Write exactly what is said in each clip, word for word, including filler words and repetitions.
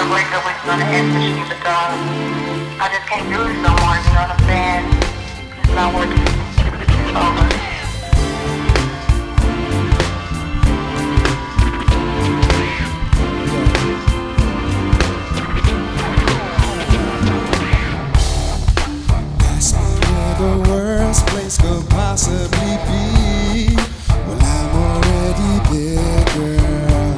gonna break up with, gonna end with you because I just can't do it no more, you know what I'm saying? It's not working. It's over. The worst place could possibly be. Well, I'm already there, girl.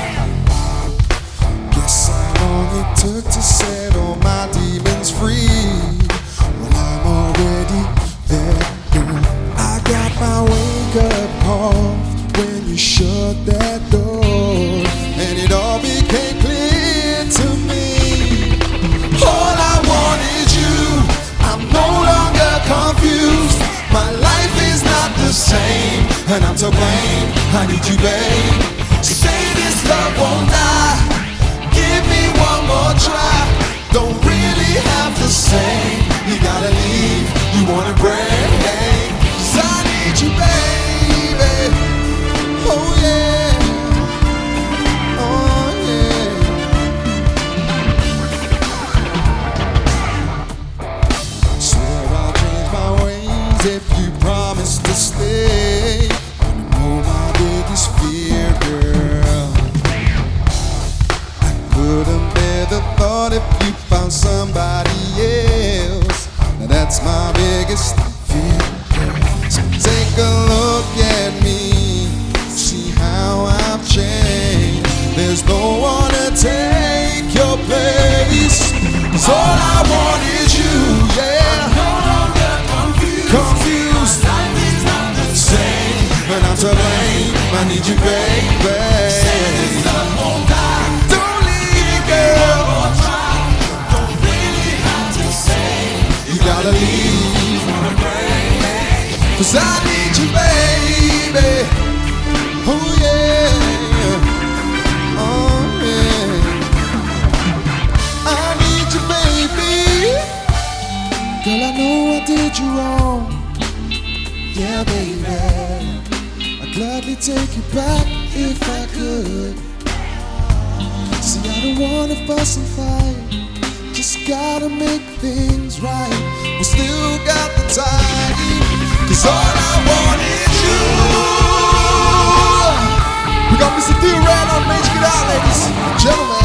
Guess how long it took to set all my demons free. Well, I'm already there, girl. I got my wake-up call when you shut that door, and it all became clear to me. All I want is you. I'm no longer confused. My life is not the same, and I'm to blame. I need you, babe. Say this love won't die. Give me one more try. Don't really have to say you gotta leave. You wanna break? 'Cause I need you, baby. Oh yeah. Oh yeah. Swear I'll change my ways if you promise to stay. You know my biggest fear, girl. I couldn't bear the thought if you found somebody else. Now that's my biggest fear, girl. So take a look at me, see how I've changed. There's no one to take your place. 'Cause all I want is you, yeah. I'm no longer confused. Confused. My life is not the same, and I'm to blame. I need you, baby. Say this love won't die. Don't leave, girl. Don't really have to say you gotta leave. 'Cause I need you, baby. Oh yeah. Oh yeah. I need you, baby. Girl, I know I did you wrong. Yeah, baby. I'd gladly take you back if I could. See, I don't wanna fuss and fight. Just gotta make things right. We still got the time. 'Cause all I want is you. We got Mister Theo Red on Main Street Out, ladies and gentlemen.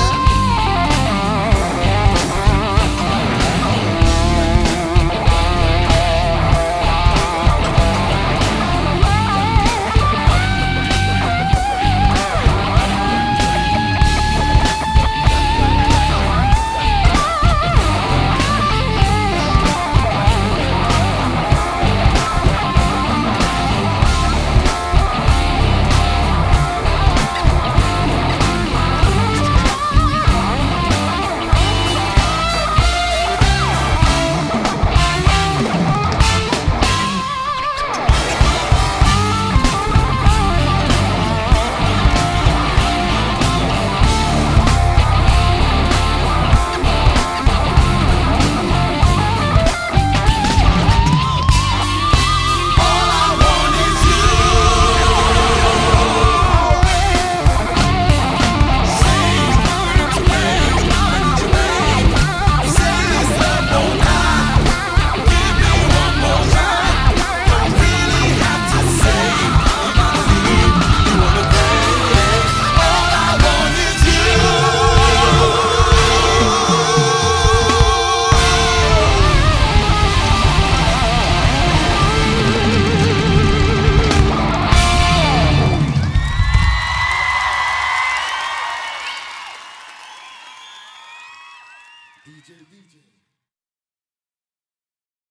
D J, D J.